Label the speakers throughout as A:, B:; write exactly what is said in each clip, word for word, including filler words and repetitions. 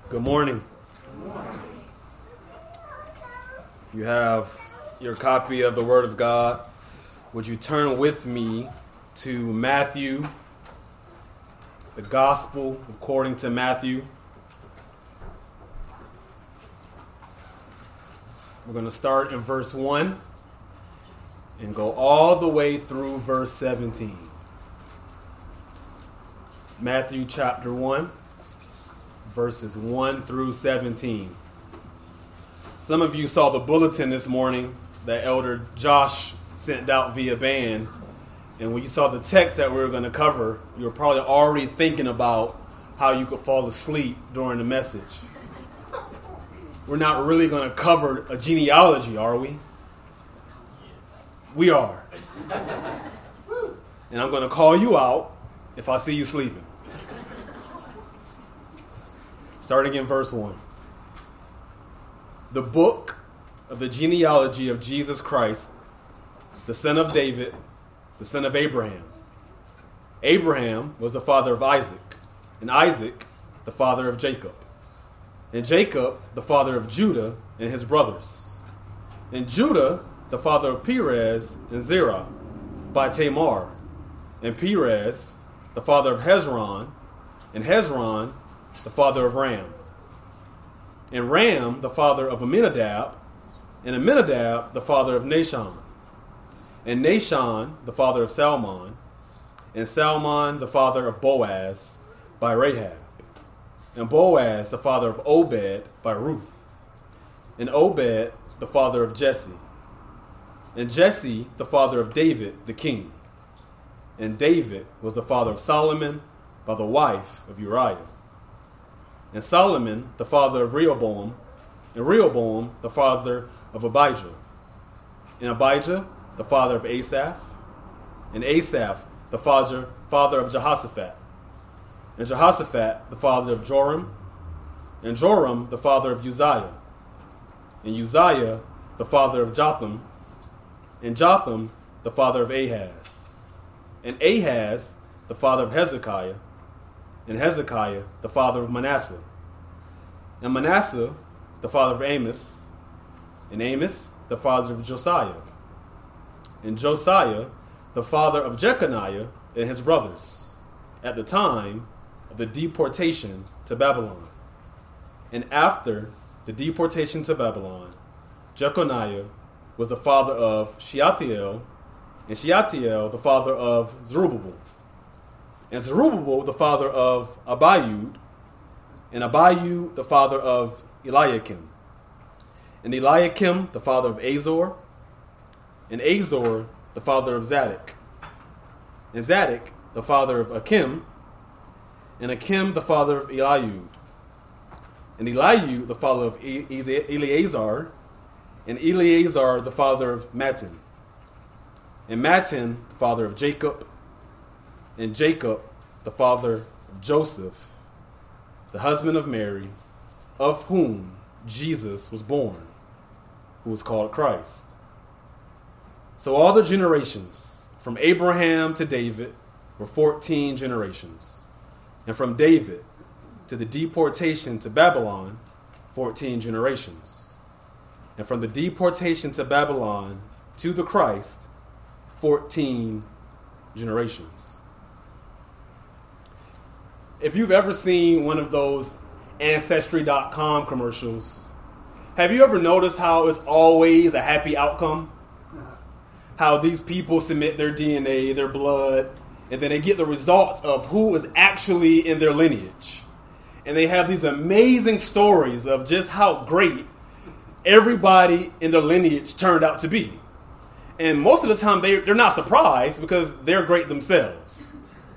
A: Good morning. If you have your copy of the Word of God, would you turn with me to Matthew, the Gospel according to Matthew. We're going to start in verse one and go all the way through verse seventeen. Matthew chapter one. Verses one through seventeen. Some of you saw the bulletin this morning that Elder Josh sent out via band. And when you saw the text that we were going to cover, you were probably already thinking about how you could fall asleep during the message. We're not really going to cover a genealogy, are we? We are. And I'm going to call you out if I see you sleeping. Starting in verse one. The book of the genealogy of Jesus Christ, the son of David, the son of Abraham. Abraham was the father of Isaac, and Isaac the father of Jacob, and Jacob the father of Judah and his brothers, and Judah the father of Perez and Zerah by Tamar, and Perez the father of Hezron, and Hezron the father of Ram, and Ram the father of Amminadab, and Amminadab the father of Nahshon, and Nahshon the father of Salmon, and Salmon the father of Boaz by Rahab, and Boaz the father of Obed by Ruth, and Obed the father of Jesse, and Jesse the father of David the king, and David was the father of Solomon by the wife of Uriah, and Solomon the father of Rehoboam, and Rehoboam the father of Abijah, and Abijah the father of Asaph, and Asaph the father, father of Jehoshaphat, and Jehoshaphat the father of Joram, and Joram the father of Uzziah, and Uzziah the father of Jotham, and Jotham the father of Ahaz, and Ahaz the father of Hezekiah, and Hezekiah the father of Manasseh, and Manasseh the father of Amos, and Amos the father of Josiah, and Josiah the father of Jeconiah and his brothers, at the time of the deportation to Babylon. And after the deportation to Babylon, Jeconiah was the father of Shealtiel, and Shealtiel the father of Zerubbabel, and Zerubbabel the father of Abiud, and Abiud the father of Eliakim, and Eliakim the father of Azor, and Azor the father of Zadok, and Zadok the father of Achim, and Achim the father of Eliud, and Eliud the father of Eleazar, and Eleazar the father of Mattan, and Mattan the father of Jacob, and Jacob the father of Joseph, the husband of Mary, of whom Jesus was born, who was called Christ. So all the generations from Abraham to David were fourteen generations, and from David to the deportation to Babylon, fourteen generations, and from the deportation to Babylon to the Christ, fourteen generations. If you've ever seen one of those Ancestry dot com commercials, have you ever noticed how it's always a happy outcome? How these people submit their D N A, their blood, and then they get the results of who is actually in their lineage. And they have these amazing stories of just how great everybody in their lineage turned out to be. And most of the time, they, they're not surprised because they're great themselves.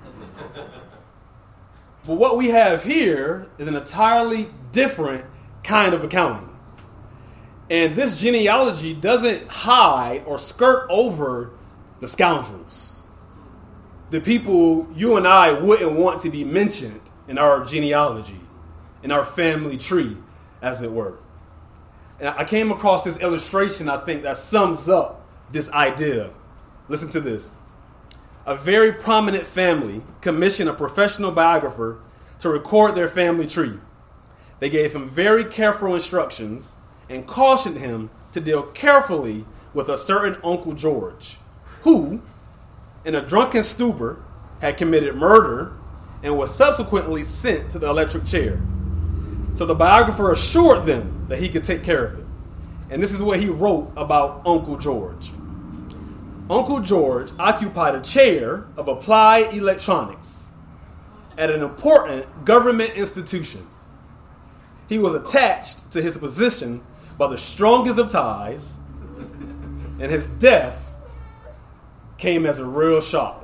A: But what we have here is an entirely different kind of accounting. And this genealogy doesn't hide or skirt over the scoundrels, the people you and I wouldn't want to be mentioned in our genealogy, in our family tree, as it were. And I came across this illustration, I think, that sums up this idea. Listen to this. A very prominent family commissioned a professional biographer to record their family tree. they gave him very careful instructions and cautioned him to deal carefully with a certain Uncle George, who, in a drunken stupor, had committed murder and was subsequently sent to the electric chair. So the biographer assured them that he could take care of it. And this is what he wrote about Uncle George. Uncle George occupied a chair of applied electronics at an important government institution. He was attached to his position by the strongest of ties, and his death came as a real shock.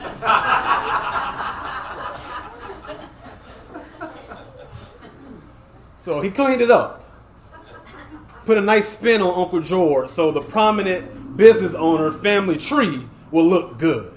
A: So he cleaned it up, put a nice spin on Uncle George so the prominent business owner family tree will look good.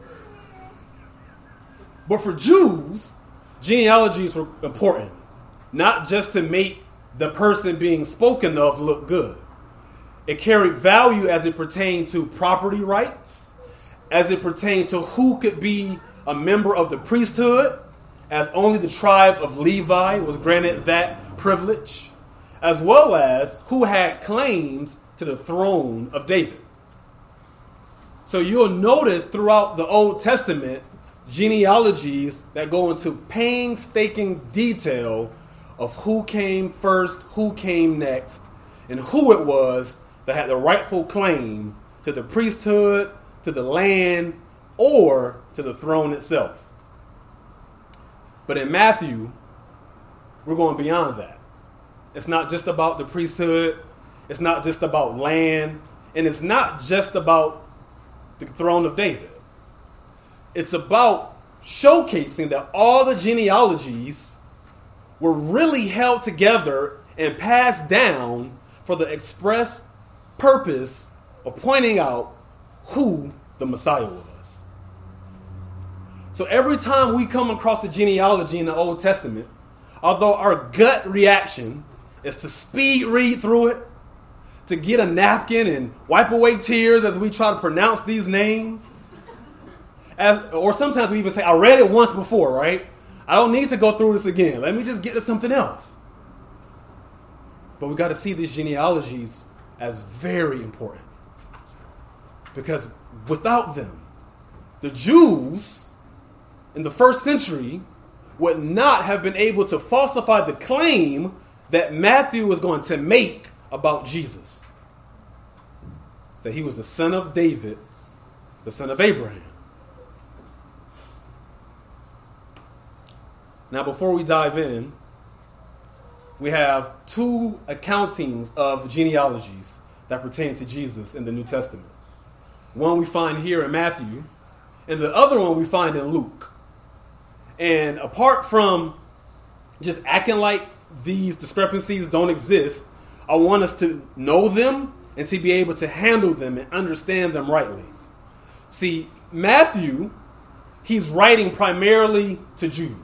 A: But for Jews, genealogies were important, not just to make the person being spoken of look good. It carried value as it pertained to property rights, as it pertained to who could be a member of the priesthood, as only the tribe of Levi was granted that privilege, as well as who had claims to the throne of David. So you'll notice throughout the Old Testament genealogies that go into painstaking detail of who came first, who came next, and who it was that had the rightful claim to the priesthood, to the land, or to the throne itself. But in Matthew, we're going beyond that. It's not just about the priesthood. It's not just about land. And it's not just about the throne of David. It's about showcasing that all the genealogies were really held together and passed down for the express purpose of pointing out who the Messiah was. So every time we come across a genealogy in the Old Testament, although our gut reaction is to speed read through it, to get a napkin and wipe away tears as we try to pronounce these names, as, or sometimes we even say, I read it once before, right? I don't need to go through this again. Let me just get to something else. But we got to see these genealogies as very important. Because without them, the Jews in the first century would not have been able to falsify the claim that Matthew was going to make about Jesus. That he was the son of David, the son of Abraham. Now, before we dive in, we have two accountings of genealogies that pertain to Jesus in the New Testament. One we find here in Matthew, and the other one we find in Luke. And apart from just acting like these discrepancies don't exist, I want us to know them and to be able to handle them and understand them rightly. See, Matthew, he's writing primarily to Jews.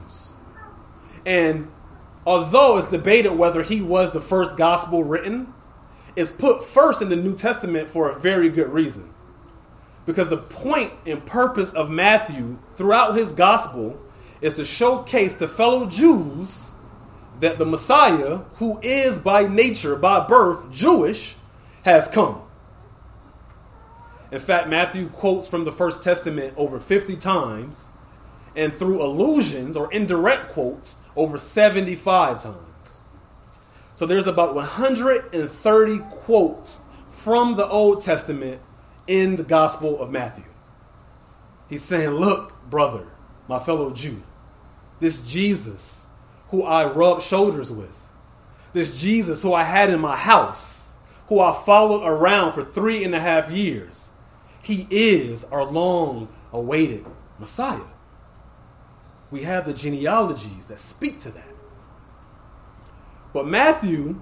A: And although it's debated whether he was the first gospel written, it's put first in the New Testament for a very good reason. Because the point and purpose of Matthew throughout his gospel is to showcase to fellow Jews that the Messiah, who is by nature, by birth, Jewish, has come. In fact, Matthew quotes from the First Testament over fifty times, and through allusions or indirect quotes over seventy-five times. So there's about one hundred thirty quotes from the Old Testament in the Gospel of Matthew. He's saying, look, brother, my fellow Jew, this Jesus who I rubbed shoulders with, this Jesus who I had in my house, who I followed around for three and a half years, he is our long-awaited Messiah. We have the genealogies that speak to that. But Matthew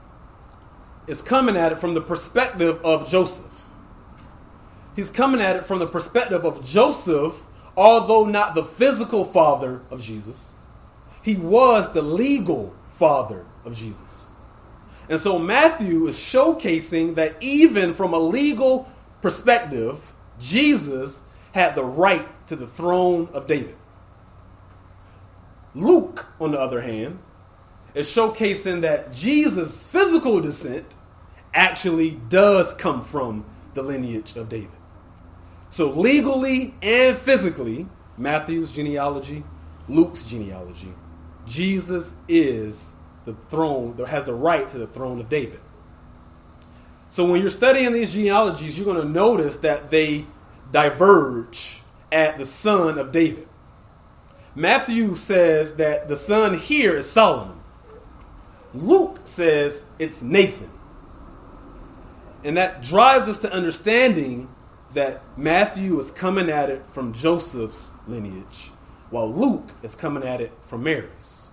A: is coming at it from the perspective of Joseph. He's coming at it from the perspective of Joseph, although not the physical father of Jesus. He was the legal father of Jesus. And so Matthew is showcasing that even from a legal perspective, Jesus had the right to the throne of David. Luke, on the other hand, is showcasing that Jesus' physical descent actually does come from the lineage of David. So legally and physically, Matthew's genealogy, Luke's genealogy, Jesus is the throne, that has the right to the throne of David. So when you're studying these genealogies, you're going to notice that they diverge at the son of David. Matthew says that the son here is Solomon. Luke says it's Nathan. And that drives us to understanding that Matthew is coming at it from Joseph's lineage, while Luke is coming at it from Mary's.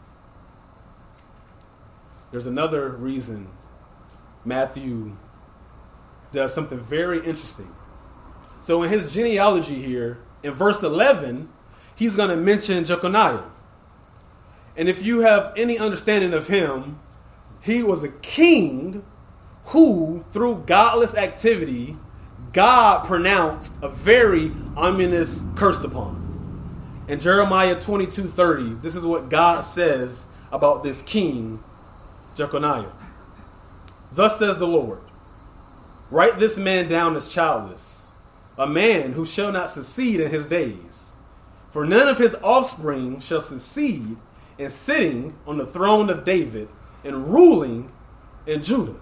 A: There's another reason Matthew does something very interesting. So in his genealogy here, in verse eleven, he's going to mention Jeconiah. And if you have any understanding of him, he was a king who, through godless activity, God pronounced a very ominous curse upon. In Jeremiah twenty-two thirty, this is what God says about this king, Jeconiah. Thus says the Lord, write this man down as childless, a man who shall not succeed in his days. For none of his offspring shall succeed in sitting on the throne of David and ruling in Judah.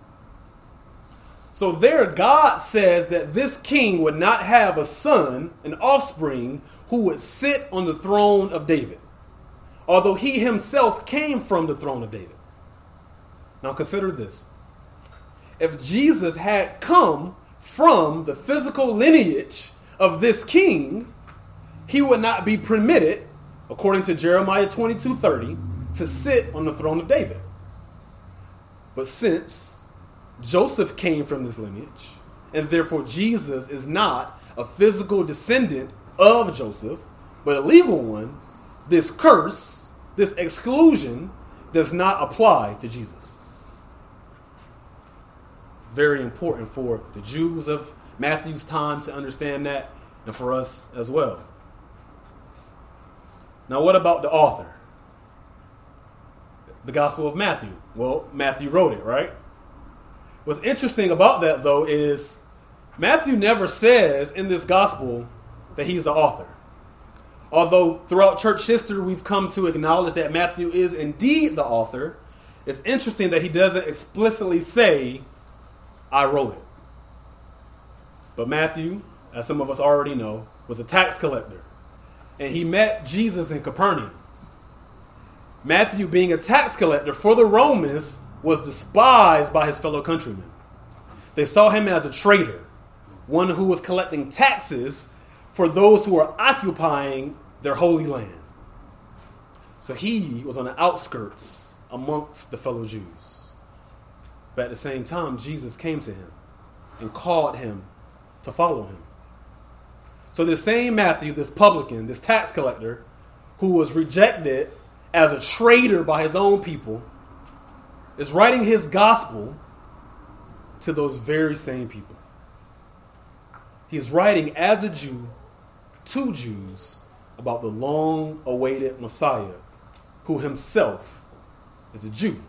A: So there God says that this king would not have a son, an offspring, who would sit on the throne of David, although he himself came from the throne of David. Now consider this. If Jesus had come from the physical lineage of this king, he would not be permitted, according to Jeremiah twenty-two thirty, to sit on the throne of David. But since Joseph came from this lineage, and therefore Jesus is not a physical descendant of Joseph, but a legal one, this curse, this exclusion, does not apply to Jesus. Very important for the Jews of Matthew's time to understand that, and for us as well. Now, what about the author? The Gospel of Matthew. Well, Matthew wrote it, right? What's interesting about that, though, is Matthew never says in this gospel that he's the author. Although throughout church history, we've come to acknowledge that Matthew is indeed the author, it's interesting that he doesn't explicitly say, I wrote it. But Matthew, as some of us already know, was a tax collector. And he met Jesus in Capernaum. Matthew, being a tax collector for the Romans, was despised by his fellow countrymen. They saw him as a traitor, one who was collecting taxes for those who were occupying their holy land. So he was on the outskirts amongst the fellow Jews. But at the same time, Jesus came to him and called him to follow him. So this same Matthew, this publican, this tax collector, who was rejected as a traitor by his own people, is writing his gospel to those very same people. He's writing as a Jew to Jews about the long-awaited Messiah, who himself is a Jew.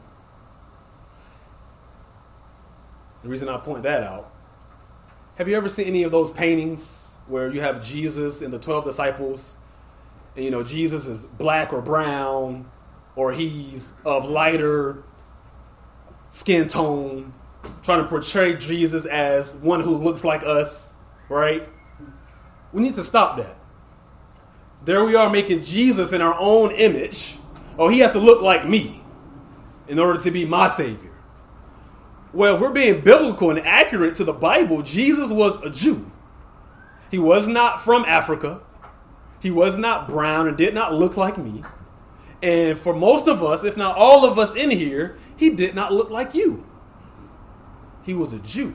A: The reason I point that out, have you ever seen any of those paintings where you have Jesus and the twelve disciples, and you know Jesus is black or brown, or he's of lighter skin tone, trying to portray Jesus as one who looks like us, right? We need to stop that. There we are making Jesus in our own image. Oh, he has to look like me in order to be my Savior. Well, if we're being biblical and accurate to the Bible, Jesus was a Jew. He was not from Africa. He was not brown and did not look like me. And for most of us, if not all of us in here, he did not look like you. He was a Jew.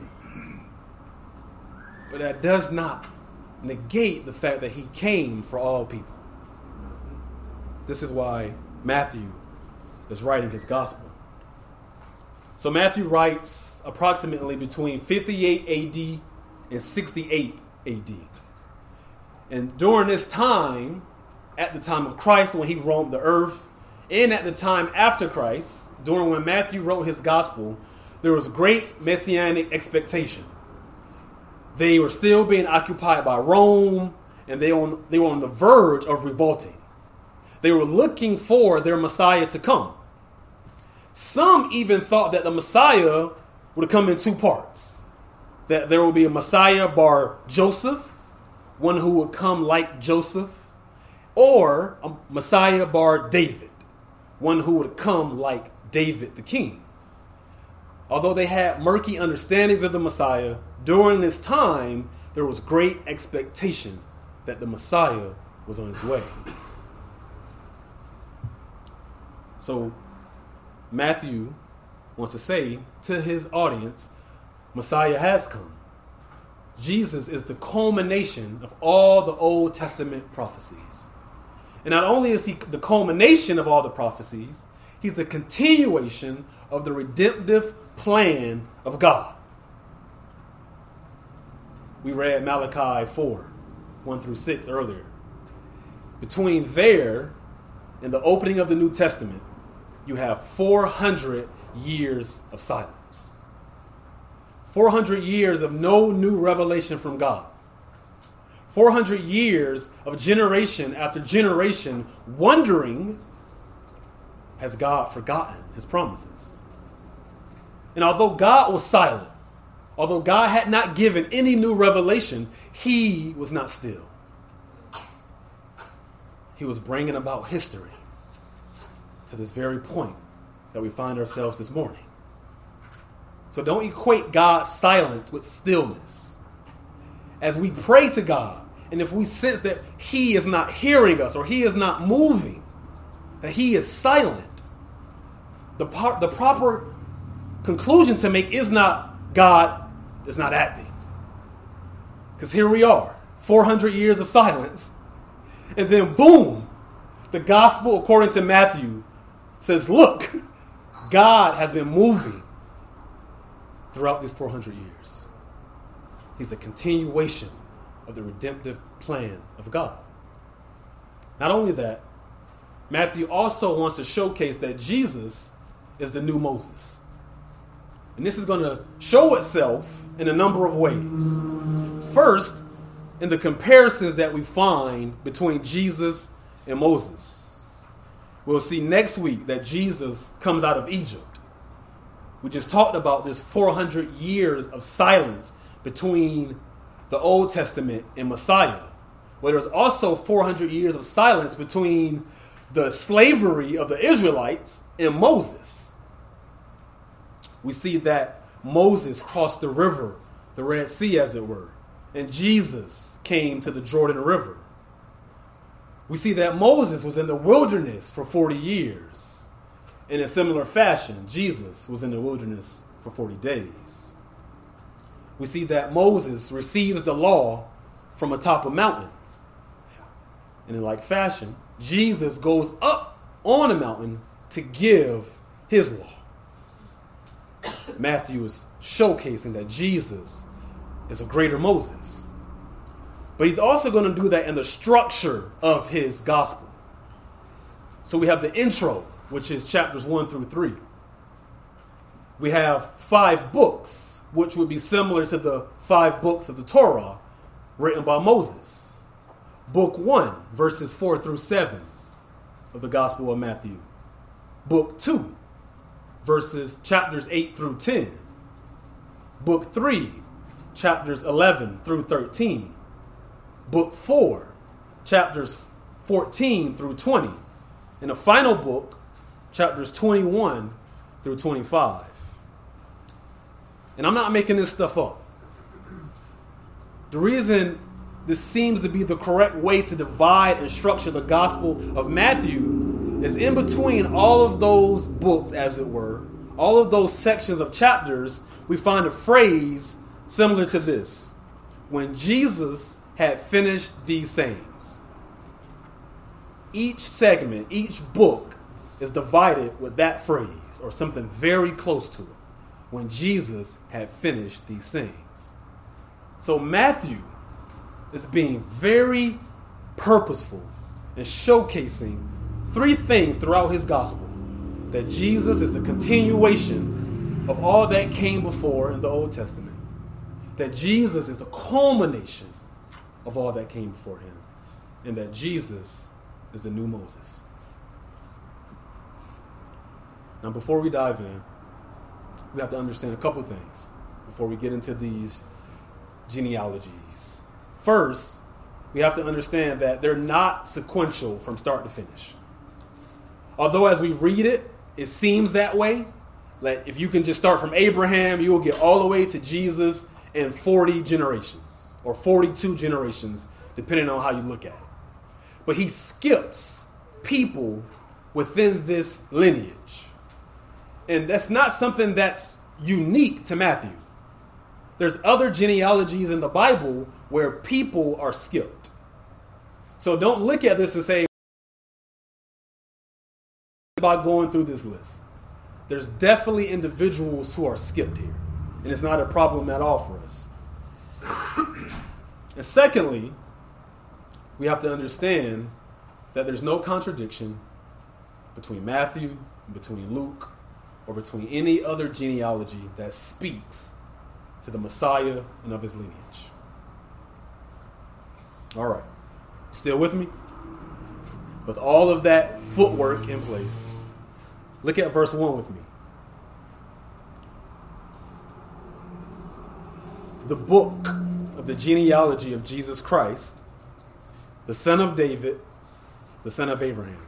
A: But that does not negate the fact that he came for all people. This is why Matthew is writing his gospel. So Matthew writes approximately between fifty-eight A D and sixty-eight A D. And during this time, at the time of Christ, when he roamed the earth and at the time after Christ, during when Matthew wrote his gospel, there was great messianic expectation. They were still being occupied by Rome, and they, on, they were on the verge of revolting. They were looking for their Messiah to come. Some even thought that the Messiah would come in two parts. That there would be a Messiah bar Joseph, one who would come like Joseph, or a Messiah bar David, one who would come like David the king. Although they had murky understandings of the Messiah, during this time, there was great expectation that the Messiah was on his way. So Matthew wants to say to his audience, Messiah has come. Jesus is the culmination of all the Old Testament prophecies. And not only is he the culmination of all the prophecies, he's the continuation of the redemptive plan of God. We read Malachi four, one through six earlier. Between there and the opening of the New Testament, you have four hundred years of silence. four hundred years of no new revelation from God. four hundred years of generation after generation wondering, has God forgotten his promises? And although God was silent, although God had not given any new revelation, he was not still. He was bringing about history to this very point that we find ourselves this morning. So don't equate God's silence with stillness. As we pray to God, and if we sense that he is not hearing us or he is not moving, that he is silent, the, par- the proper conclusion to make is not God is not acting. Because here we are, four hundred years of silence, and then boom, the gospel according to Matthew says, look, God has been moving throughout these four hundred years. He's a continuation of the redemptive plan of God. Not only that, Matthew also wants to showcase that Jesus is the new Moses. And this is going to show itself in a number of ways. First, in the comparisons that we find between Jesus and Moses. We'll see next week that Jesus comes out of Egypt. We just talked about this four hundred years of silence between the Old Testament and Messiah. Well, there's also four hundred years of silence between the slavery of the Israelites and Moses. We see that Moses crossed the river, the Red Sea as it were, and Jesus came to the Jordan River. We see that Moses was in the wilderness for forty years. In a similar fashion, Jesus was in the wilderness for forty days. We see that Moses receives the law from atop a mountain. And in like fashion, Jesus goes up on a mountain to give his law. Matthew is showcasing that Jesus is a greater Moses. But he's also going to do that in the structure of his gospel. So we have the intro, which is chapters one through three. We have five books, which would be similar to the five books of the Torah written by Moses. Book one, verses four through seven of the Gospel of Matthew. Book two, verses chapters eight through ten. Book three, chapters eleven through thirteen. Book four, chapters fourteen through twenty. And the final book, chapters twenty-one through twenty-five. And I'm not making this stuff up. The reason this seems to be the correct way to divide and structure the Gospel of Matthew is in between all of those books, as it were, all of those sections of chapters, we find a phrase similar to this. When Jesus had finished these sayings. Each segment, each book is divided with that phrase or something very close to it. When Jesus had finished these sayings. So Matthew is being very purposeful in showcasing three things throughout his gospel: that Jesus is the continuation of all that came before in the Old Testament, that Jesus is the culmination of all that came before him, and that Jesus is the new Moses. Now, before we dive in, we have to understand a couple things before we get into these genealogies. First, we have to understand that they're not sequential from start to finish. Although as we read it, it seems that way. Like if you can just start from Abraham, you will get all the way to Jesus in forty generations or forty-two generations, depending on how you look at it. But he skips people within this lineage. And that's not something that's unique to Matthew. There's other genealogies in the Bible where people are skipped. So don't look at this and say, about going through this list. There's definitely individuals who are skipped here. And it's not a problem at all for us. And secondly, we have to understand that there's no contradiction between Matthew, between Luke, or between any other genealogy that speaks to the Messiah and of his lineage. All right. Still with me? With all of that footwork in place, look at verse one with me. The book of the genealogy of Jesus Christ, the son of David, the son of Abraham.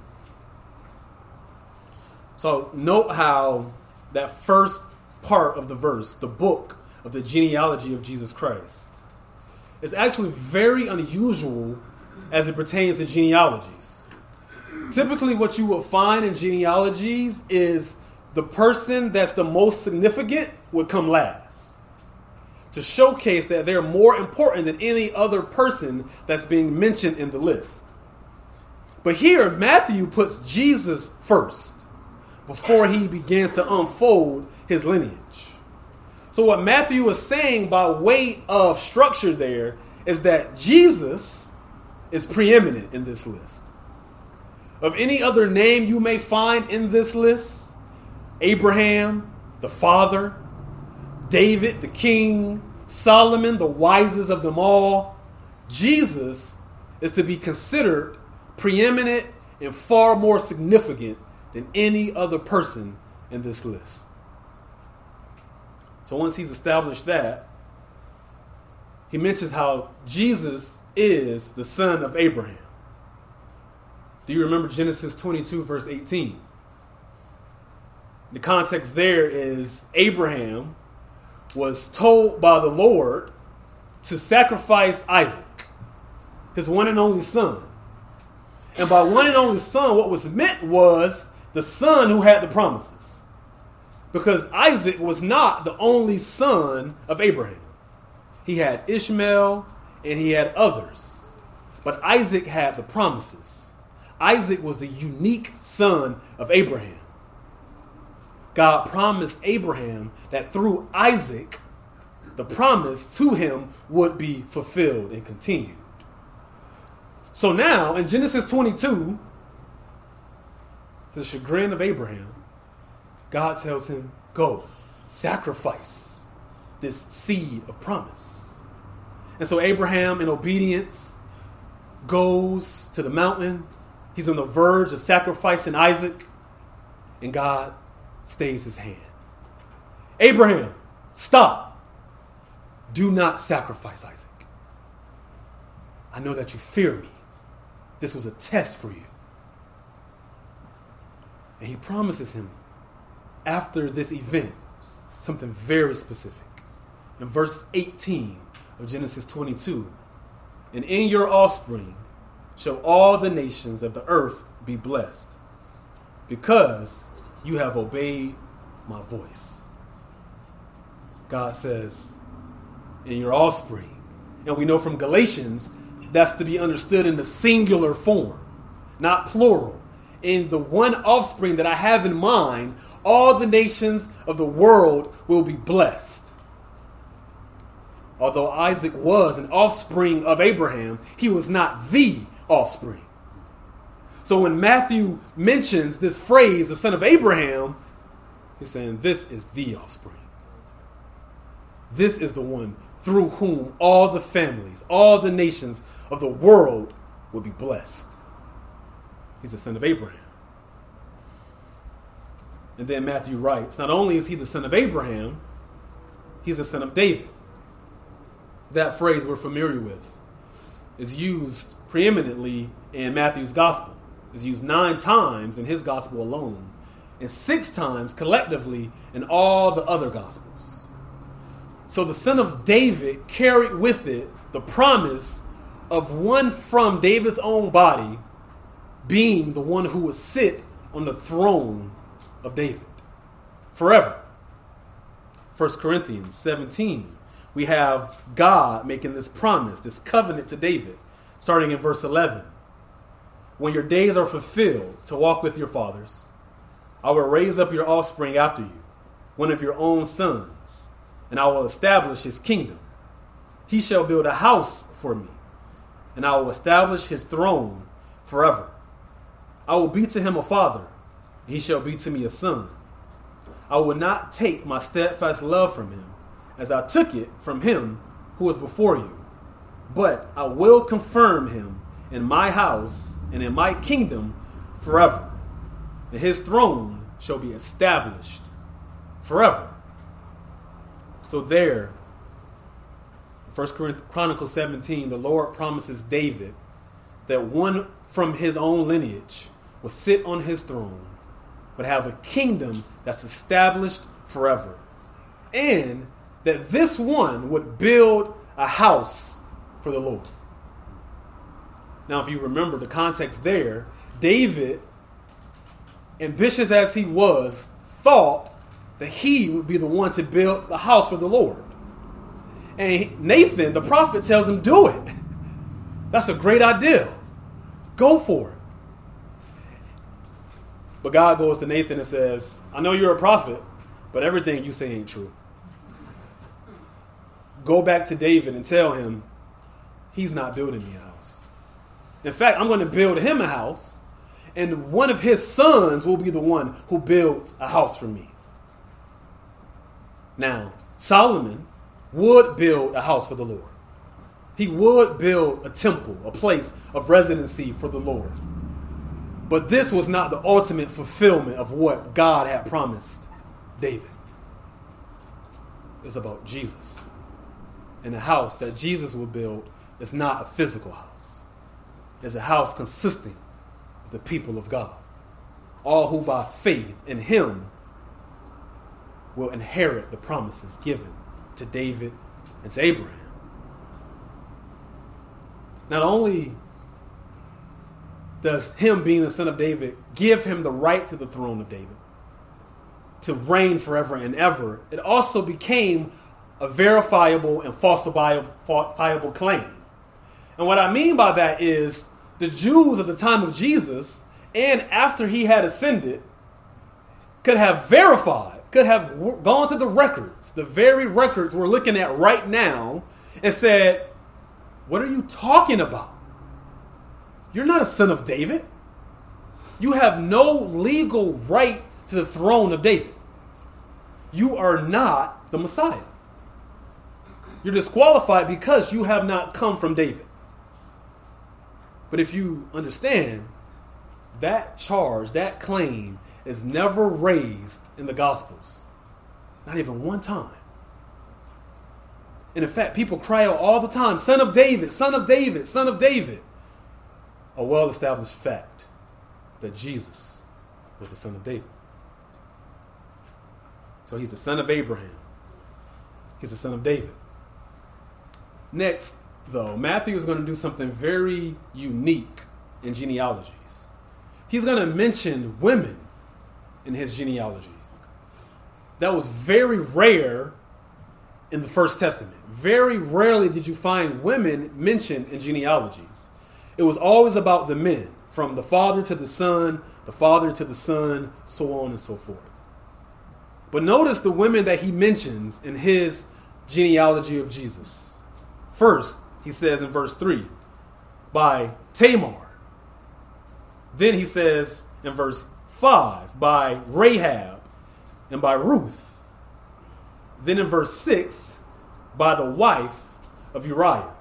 A: So note how that first part of the verse, the book of the genealogy of Jesus Christ, is actually very unusual as it pertains to genealogies. Typically what you will find in genealogies is the person that's the most significant would come last, to showcase that they're more important than any other person that's being mentioned in the list. But here, Matthew puts Jesus first before he begins to unfold his lineage. So what Matthew is saying by way of structure there is that Jesus is preeminent in this list. Of any other name you may find in this list, Abraham, the father, David, the king, Solomon, the wisest of them all, Jesus is to be considered preeminent and far more significant than any other person in this list. So once he's established that, he mentions how Jesus is the son of Abraham. Do you remember Genesis twenty-two, verse eighteen? The context there is Abraham was told by the Lord to sacrifice Isaac, his one and only son. And by one and only son, what was meant was the son who had the promises. Because Isaac was not the only son of Abraham. He had Ishmael and he had others. But Isaac had the promises. Isaac was the unique son of Abraham. God promised Abraham that through Isaac, the promise to him would be fulfilled and continued. So now, in Genesis twenty-two, to the chagrin of Abraham, God tells him, go, sacrifice this seed of promise. And so Abraham, in obedience, goes to the mountain. He's on the verge of sacrificing Isaac, and God stays his hand. Abraham, stop. Do not sacrifice Isaac. I know that you fear me. This was a test for you. And he promises him, after this event, something very specific. In verse eighteen of Genesis twenty-two, and in your offspring shall all the nations of the earth be blessed, because you have obeyed my voice. God says, in your offspring. And we know from Galatians, that's to be understood in the singular form, not plural. In the one offspring that I have in mind, all the nations of the world will be blessed. Although Isaac was an offspring of Abraham, he was not the offspring. So when Matthew mentions this phrase, the son of Abraham, he's saying this is the offspring. This is the one through whom all the families, all the nations of the world will be blessed. He's the son of Abraham. And then Matthew writes, not only is he the son of Abraham, he's the son of David. That phrase we're familiar with is used preeminently in Matthew's gospel. It's used nine times in his gospel alone, and six times collectively in all the other gospels. So the son of David carried with it the promise of one from David's own body being the one who would sit on the throne of David forever. First Corinthians seventeen, we have God making this promise, this covenant to David, starting in verse eleven. When your days are fulfilled to walk with your fathers, I will raise up your offspring after you, one of your own sons, and I will establish his kingdom. He shall build a house for me, and I will establish his throne forever. I will be to him a father, and he shall be to me a son. I will not take my steadfast love from him, as I took it from him who was before you, but I will confirm him in my house and in my kingdom forever, and his throne shall be established forever. So there, First Chronicles seventeen, the Lord promises David that one from his own lineage will sit on his throne, would have a kingdom that's established forever, and that this one would build a house for the Lord. Now, if you remember the context there, David, ambitious as he was, thought that he would be the one to build the house for the Lord. And Nathan, the prophet, tells him, do it. That's a great idea. Go for it. But God goes to Nathan and says, I know you're a prophet, but everything you say ain't true. Go back to David and tell him he's not building me a house. In fact, I'm going to build him a house, and one of his sons will be the one who builds a house for me. Now, Solomon would build a house for the Lord. He would build a temple, a place of residency for the Lord. But this was not the ultimate fulfillment of what God had promised David. It's about Jesus. And the house that Jesus will build is not a physical house. It's a house consisting of the people of God, all who by faith in him will inherit the promises given to David and to Abraham. Not only does him being the son of David give him the right to the throne of David, to reign forever and ever, it also became a verifiable and falsifiable claim. And what I mean by that is the Jews at the time of Jesus and after he had ascended could have verified, could have gone to the records, the very records we're looking at right now, and said, what are you talking about? You're not a son of David. You have no legal right to the throne of David. You are not the Messiah. You're disqualified because you have not come from David. But if you understand, that charge, that claim is never raised in the Gospels. Not even one time. And in fact, people cry out all the time, son of David, son of David, son of David. A well-established fact that Jesus was the son of David. So he's the son of Abraham. He's the son of David. Next, though, Matthew is going to do something very unique in genealogies. He's going to mention women in his genealogy. That was very rare in the First Testament. Very rarely did you find women mentioned in genealogies. It was always about the men, from the father to the son, the father to the son, so on and so forth. But notice the women that he mentions in his genealogy of Jesus. First, he says in verse three, by Tamar. Then he says in verse five, by Rahab and by Ruth. Then in verse six, by the wife of Uriah.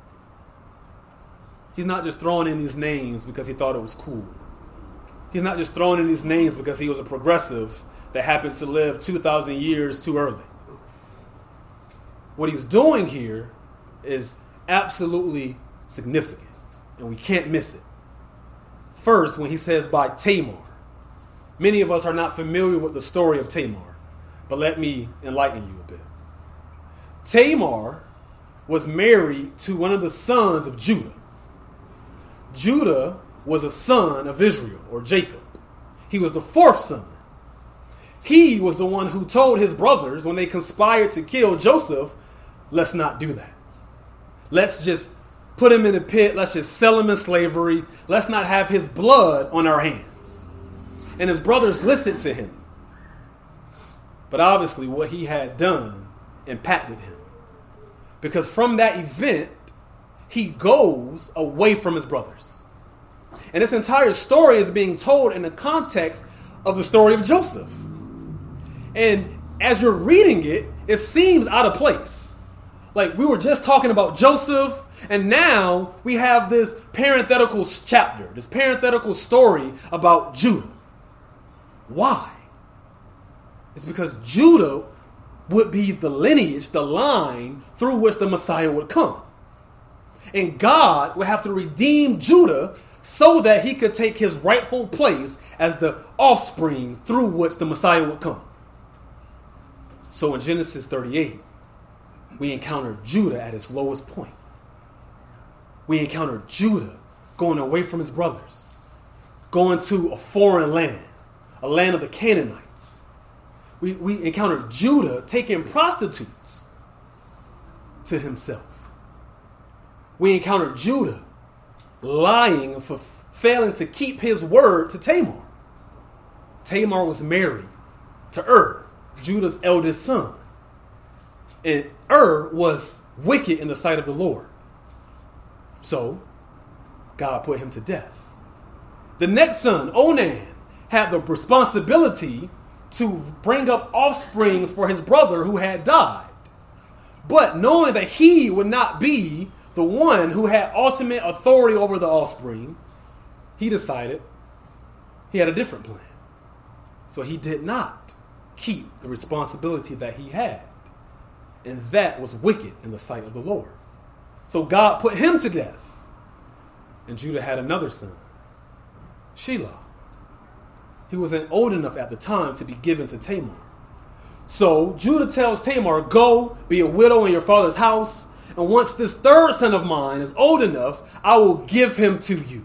A: He's not just throwing in these names because he thought it was cool. He's not just throwing in these names because he was a progressive that happened to live two thousand years too early. What he's doing here is absolutely significant, and we can't miss it. First, when he says by Tamar. Many of us are not familiar with the story of Tamar, but let me enlighten you a bit. Tamar was married to one of the sons of Judah. Judah was a son of Israel, or Jacob. He was the fourth son. He was the one who told his brothers when they conspired to kill Joseph, let's not do that. Let's just put him in a pit. Let's just sell him in slavery. Let's not have his blood on our hands. And his brothers listened to him. But obviously what he had done impacted him. Because from that event, he goes away from his brothers. And this entire story is being told in the context of the story of Joseph. And as you're reading it, it seems out of place. Like we were just talking about Joseph, and now we have this parenthetical chapter, this parenthetical story about Judah. Why? It's because Judah would be the lineage, the line through which the Messiah would come. And God would have to redeem Judah so that he could take his rightful place as the offspring through which the Messiah would come. So in Genesis thirty-eight, we encounter Judah at his lowest point. We encounter Judah going away from his brothers, going to a foreign land, a land of the Canaanites. We, we encounter Judah taking prostitutes to himself. We encounter Judah lying for failing to keep his word to Tamar. Tamar was married to Ur, Judah's eldest son. And Ur was wicked in the sight of the Lord. So God put him to death. The next son, Onan, had the responsibility to bring up offsprings for his brother who had died. But knowing that he would not be the one who had ultimate authority over the offspring, he decided he had a different plan. So he did not keep the responsibility that he had. And that was wicked in the sight of the Lord. So God put him to death. And Judah had another son, Shelah. He wasn't old enough at the time to be given to Tamar. So Judah tells Tamar, go be a widow in your father's house. And once this third son of mine is old enough, I will give him to you.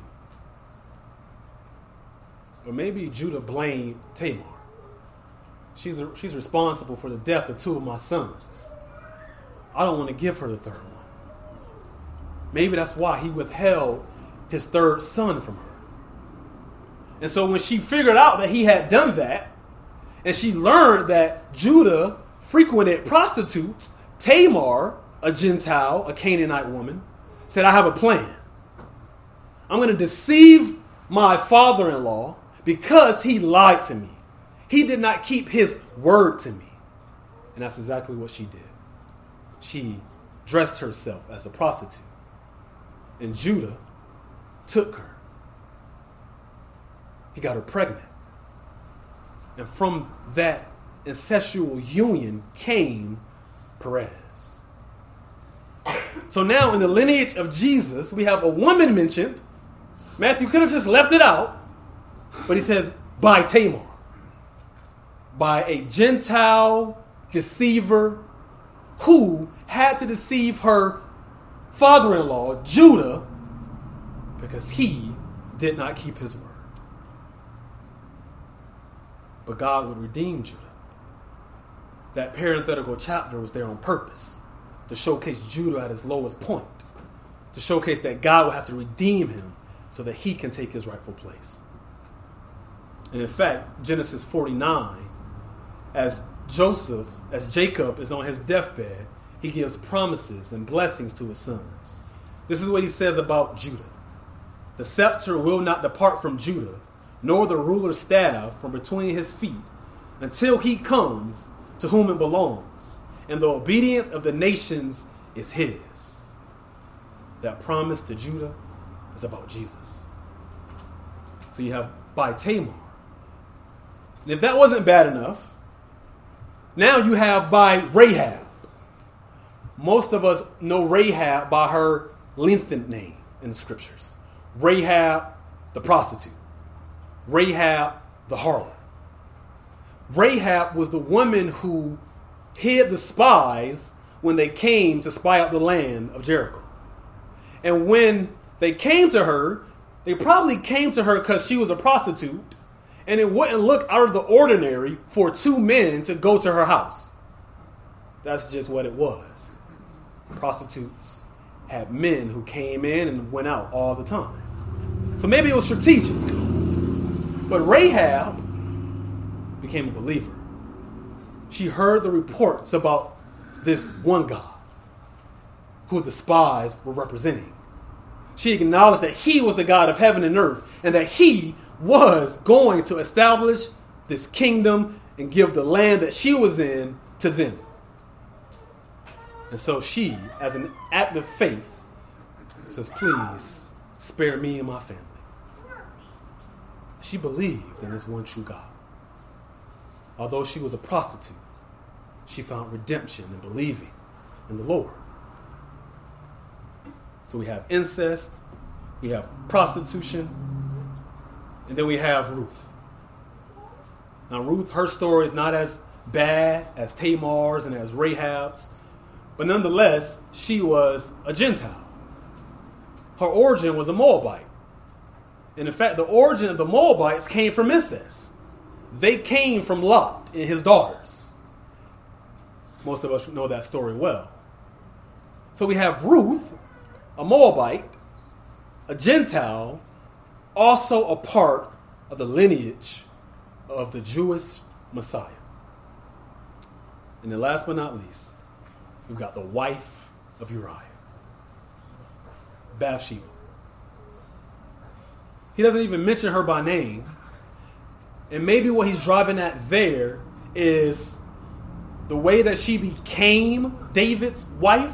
A: But maybe Judah blamed Tamar. She's, a, she's responsible for the death of two of my sons. I don't want to give her the third one. Maybe that's why he withheld his third son from her. And so when she figured out that he had done that, and she learned that Judah frequented prostitutes, Tamar, a Gentile, a Canaanite woman, said, I have a plan. I'm going to deceive my father-in-law because he lied to me. He did not keep his word to me. And that's exactly what she did. She dressed herself as a prostitute. And Judah took her. He got her pregnant. And from that incestual union came Perez. So now in the lineage of Jesus, we have a woman mentioned. Matthew could have just left it out. But he says, by Tamar. By a Gentile deceiver who had to deceive her father-in-law, Judah, because he did not keep his word. But God would redeem Judah. That parenthetical chapter was there on purpose, to showcase Judah at his lowest point, to showcase that God will have to redeem him so that he can take his rightful place. And in fact, Genesis forty-nine, as Joseph, as Jacob is on his deathbed, he gives promises and blessings to his sons. This is what he says about Judah. The scepter will not depart from Judah, nor the ruler's staff from between his feet, until he comes to whom it belongs, and the obedience of the nations is his. That promise to Judah is about Jesus. So you have by Tamar. And if that wasn't bad enough, now you have by Rahab. Most of us know Rahab by her lengthened name in the scriptures. Rahab the prostitute. Rahab the harlot. Rahab was the woman who hid the spies when they came to spy out the land of Jericho. And when they came to her, they probably came to her because she was a prostitute, and it wouldn't look out of the ordinary for two men to go to her house. That's just what it was. Prostitutes had men who came in and went out all the time. So maybe it was strategic. But Rahab became a believer. She heard the reports about this one God who the spies were representing. She acknowledged that he was the God of heaven and earth, and that he was going to establish this kingdom and give the land that she was in to them. And so she, as an act of faith, says, please spare me and my family. She believed in this one true God. Although she was a prostitute, she found redemption in believing in the Lord. So we have incest, we have prostitution, and then we have Ruth. Now Ruth, her story is not as bad as Tamar's and as Rahab's, but nonetheless, she was a Gentile. Her origin was a Moabite. And in fact, the origin of the Moabites came from incest. They came from Lot and his daughters. Most of us know that story well. So we have Ruth, a Moabite, a Gentile, also a part of the lineage of the Jewish Messiah. And then last but not least, we've got the wife of Uriah, Bathsheba. He doesn't even mention her by name. And maybe what he's driving at there is the way that she became David's wife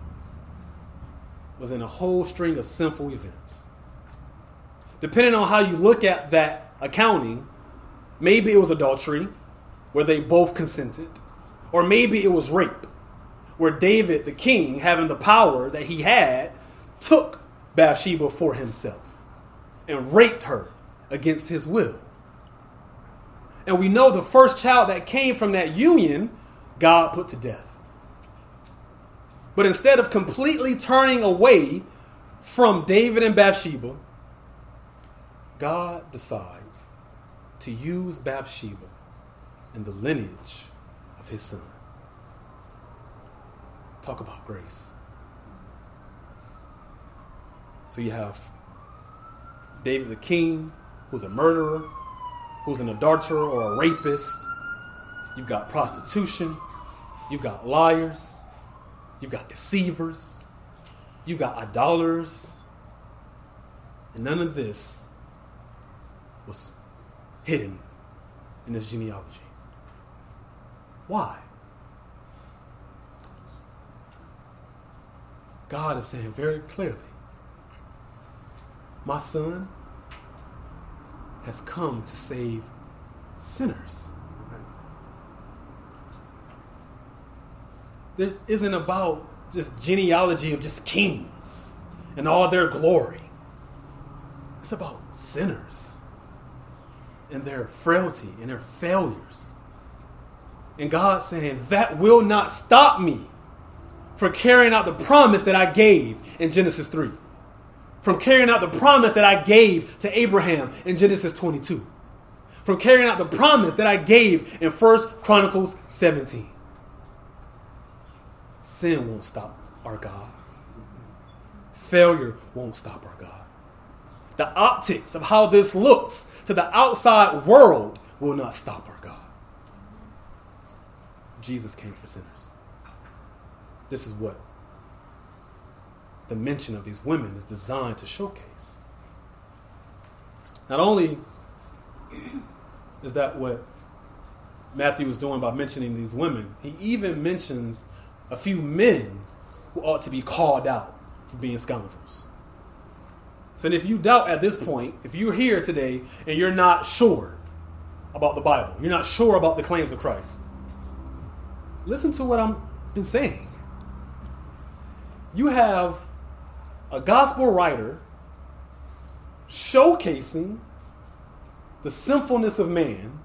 A: was in a whole string of sinful events. Depending on how you look at that accounting, maybe it was adultery, where they both consented. Or maybe it was rape, where David, the king, having the power that he had, took Bathsheba for himself and raped her against his will. And we know the first child that came from that union, God put to death. But instead of completely turning away from David and Bathsheba, God decides to use Bathsheba in the lineage of his son. Talk about grace. So you have David the king, who's a murderer, who's an adulterer or a rapist. You've got prostitution. You've got liars. You've got deceivers. You've got idolaters. And none of this was hidden in this genealogy. Why? God is saying very clearly, my son has come to save sinners. This isn't about just genealogy of just kings and all their glory. It's about sinners and their frailty and their failures. And God saying, that will not stop me from carrying out the promise that I gave in Genesis three. From carrying out the promise that I gave to Abraham in Genesis twenty-two. From carrying out the promise that I gave in First Chronicles seventeen. Sin won't stop our God. Failure won't stop our God. The optics of how this looks to the outside world will not stop our God. Jesus came for sinners. This is what the mention of these women is designed to showcase. Not only is that what Matthew is doing by mentioning these women, he even mentions a few men who ought to be called out for being scoundrels. So if you doubt at this point, if you're here today and you're not sure about the Bible, you're not sure about the claims of Christ, listen to what I've been saying. You have a gospel writer showcasing the sinfulness of man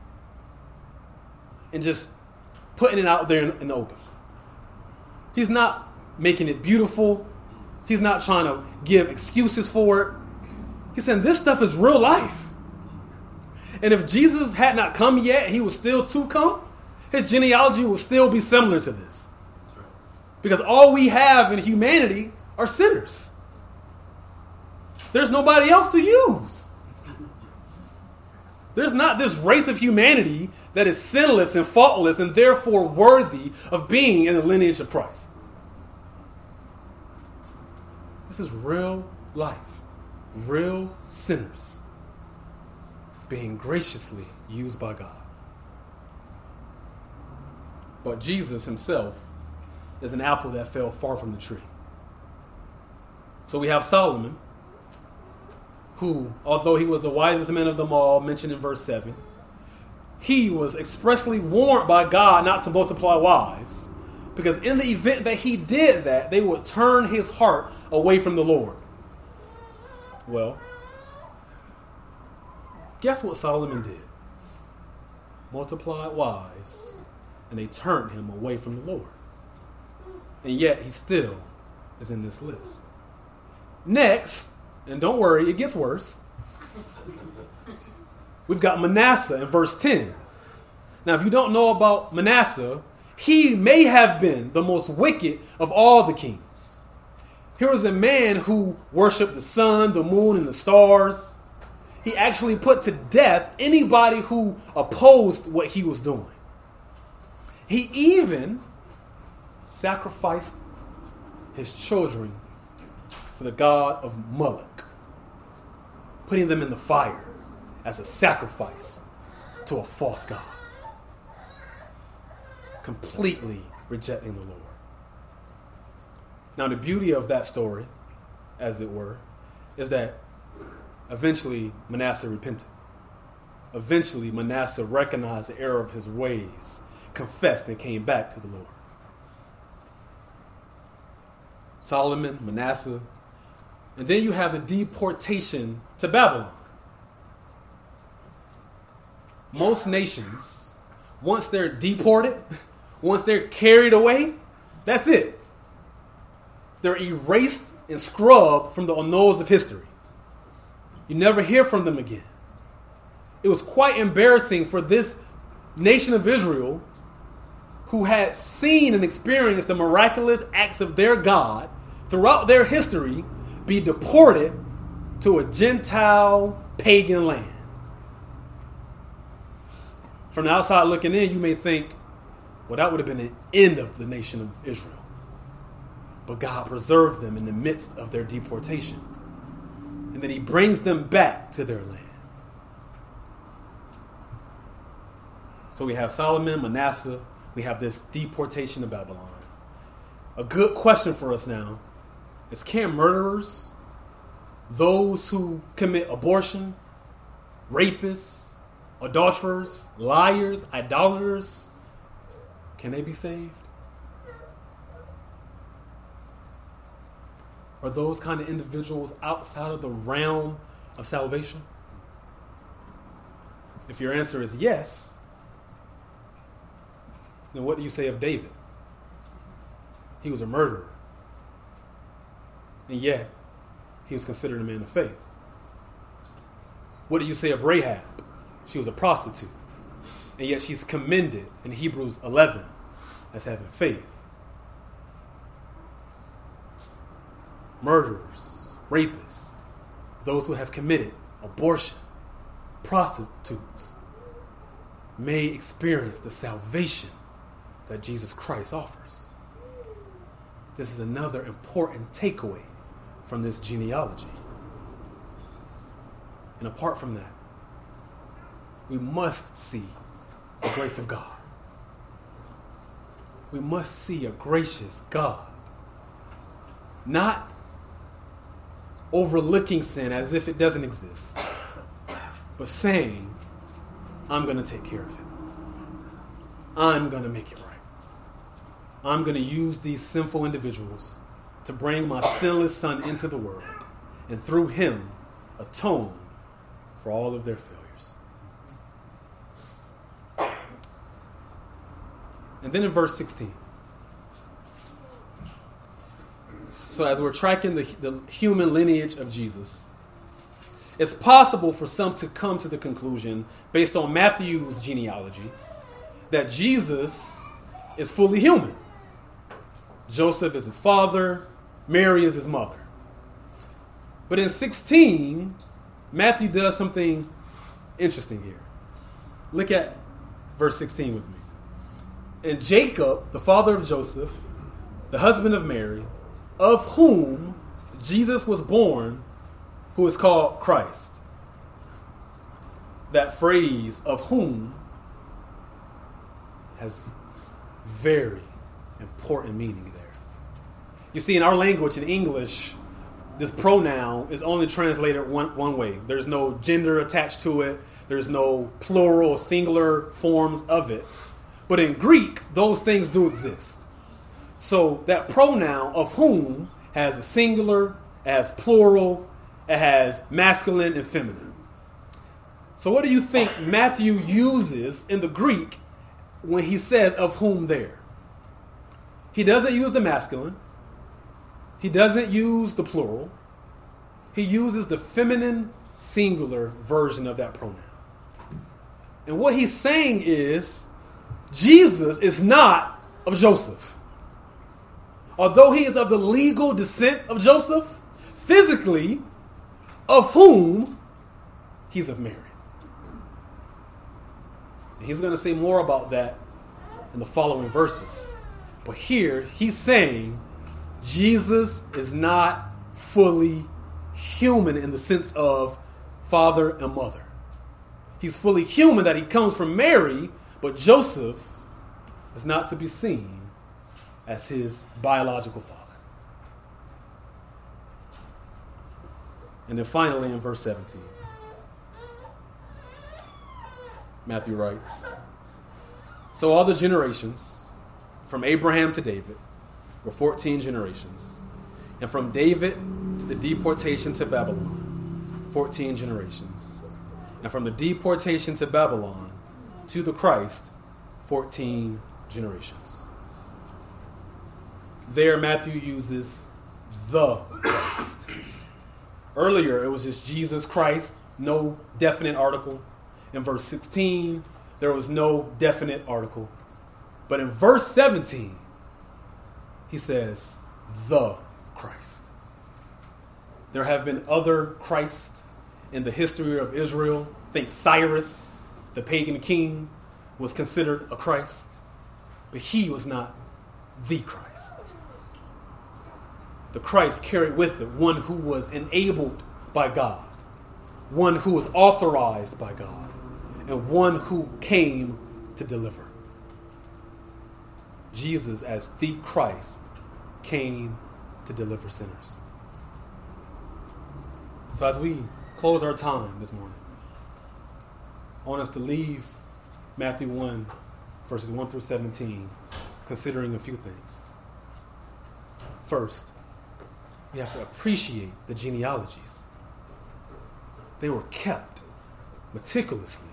A: and just putting it out there in, in the open. He's not making it beautiful. He's not trying to give excuses for it. He's saying this stuff is real life. And if Jesus had not come yet, he was still to come, his genealogy will still be similar to this. Because all we have in humanity are sinners. There's nobody else to use. There's not this race of humanity that is sinless and faultless and therefore worthy of being in the lineage of Christ. This is real life. Real sinners being graciously used by God. But Jesus himself is an apple that fell far from the tree. So we have Solomon, who, although he was the wisest man of them all, mentioned in verse seven, he was expressly warned by God not to multiply wives, because in the event that he did that, they would turn his heart away from the Lord. Well, guess what Solomon did? Multiplied wives, and they turned him away from the Lord. And yet he still is in this list. Next, and don't worry, it gets worse. We've got Manasseh in verse ten. Now, if you don't know about Manasseh, he may have been the most wicked of all the kings. Here was a man who worshiped the sun, the moon, and the stars. He actually put to death anybody who opposed what he was doing. He even sacrificed his children to the god of Moloch, putting them in the fire as a sacrifice to a false god, completely rejecting the Lord. Now, the beauty of that story, as it were, is that eventually Manasseh repented. Eventually Manasseh recognized the error of his ways, confessed, and came back to the Lord. Solomon, Manasseh, and then you have the deportation to Babylon. Most nations, once they're deported, once they're carried away, that's it. They're erased and scrubbed from the annals of history. You never hear from them again. It was quite embarrassing for this nation of Israel, who had seen and experienced the miraculous acts of their God throughout their history, be deported to a Gentile pagan land. From the outside looking in, you may think, well, that would have been the end of the nation of Israel. But God preserved them in the midst of their deportation. And then he brings them back to their land. So we have Solomon, Manasseh. We have this deportation to Babylon. A good question for us now is, can murderers, those who commit abortion, rapists, adulterers, liars, idolaters, can they be saved? Are those kind of individuals outside of the realm of salvation? If your answer is yes, then what do you say of David? He was a murderer. And yet, he was considered a man of faith. What do you say of Rahab? She was a prostitute. And yet she's commended in Hebrews eleven as having faith. Murderers, rapists, those who have committed abortion, prostitutes, may experience the salvation that Jesus Christ offers. This is another important takeaway from this genealogy. And apart from that, we must see the grace of God. We must see a gracious God, not overlooking sin as if it doesn't exist, but saying, I'm going to take care of it. I'm going to make it right. I'm going to use these sinful individuals to bring my sinless son into the world and through him atone for all of their failures. And then in verse sixteen, so as we're tracking the, the human lineage of Jesus, it's possible for some to come to the conclusion, based on Matthew's genealogy, that Jesus is fully human. Joseph is his father, Mary is his mother. But in sixteen, Matthew does something interesting here. Look at verse sixteen with me. And Jacob, the father of Joseph, the husband of Mary, of whom Jesus was born, who is called Christ. That phrase, of whom, has very important meaning there. You see, in our language, in English, this pronoun is only translated one, one way. There's no gender attached to it. There's no plural or singular forms of it. But in Greek, those things do exist. So that pronoun of whom has a singular, it has plural, it has masculine and feminine. So what do you think Matthew uses in the Greek when he says of whom there? He doesn't use the masculine. He doesn't use the plural. He uses the feminine singular version of that pronoun. And what he's saying is, Jesus is not of Joseph. Although he is of the legal descent of Joseph, physically, of whom he's of Mary. And he's going to say more about that in the following verses. But here, he's saying Jesus is not fully human in the sense of father and mother. He's fully human that he comes from Mary, but Joseph is not to be seen as his biological father. And then finally in verse seventeen, Matthew writes, so all the generations from Abraham to David were fourteen generations, and from David to the deportation to Babylon, fourteen generations, and from the deportation to Babylon to the Christ, fourteen generations. There, Matthew uses the Christ. Earlier, it was just Jesus Christ, no definite article. In verse sixteen, there was no definite article. But in verse seventeen, he says, the Christ. There have been other Christ in the history of Israel. Think Cyrus, the pagan king, was considered a Christ, but he was not the Christ. The Christ carried with it one who was enabled by God, one who was authorized by God, and one who came to deliver. Jesus, as the Christ, came to deliver sinners. So as we close our time this morning, I want us to leave Matthew one, verses one through seventeen, considering a few things. First, we have to appreciate the genealogies. They were kept meticulously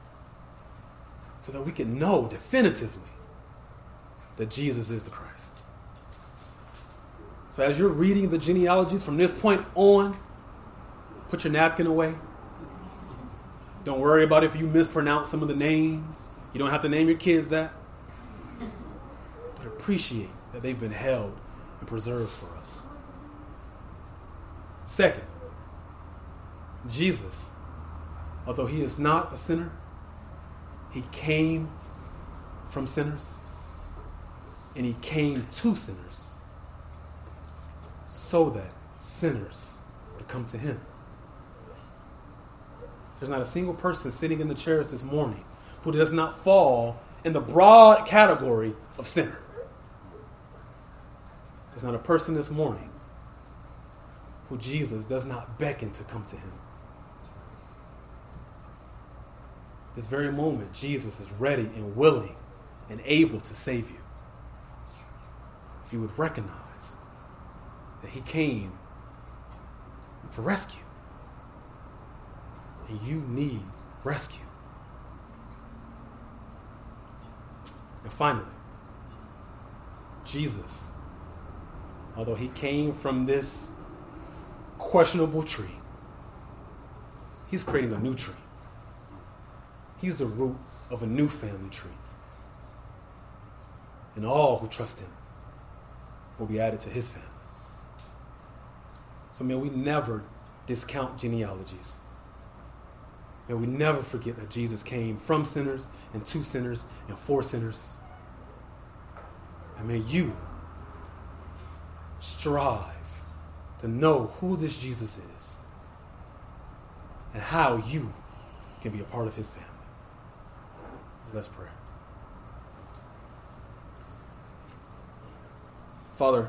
A: so that we can know definitively that Jesus is the Christ. So as you're reading the genealogies from this point on, put your napkin away. Don't worry about if you mispronounce some of the names. You don't have to name your kids that. But appreciate that they've been held and preserved for us. Second, Jesus, although he is not a sinner, he came from sinners, and he came to sinners so that sinners would come to him. There's not a single person sitting in the chairs this morning who does not fall in the broad category of sinner. There's not a person this morning who Jesus does not beckon to come to him. This very moment, Jesus is ready and willing and able to save you. If you would recognize that he came for rescue, and you need rescue. And finally, Jesus, although he came from this questionable tree, he's creating a new tree. He's the root of a new family tree. And all who trust him will be added to his family. So may we never discount genealogies. May we never forget that Jesus came from sinners and to sinners and for sinners. And may you strive to know who this Jesus is and how you can be a part of his family. Let's pray. Father,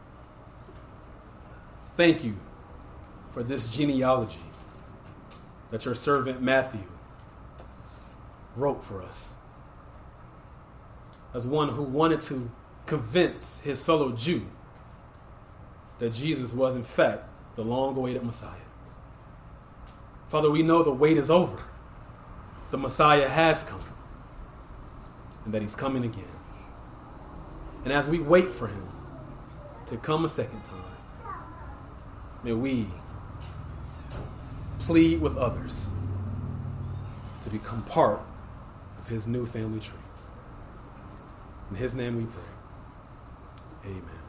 A: thank you for this genealogy that your servant Matthew wrote for us. As one who wanted to convince his fellow Jew that Jesus was in fact the long-awaited Messiah. Father, we know the wait is over. The Messiah has come, and that he's coming again. And as we wait for him to come a second time, may we plead with others to become part of his new family tree. In his name we pray. Amen.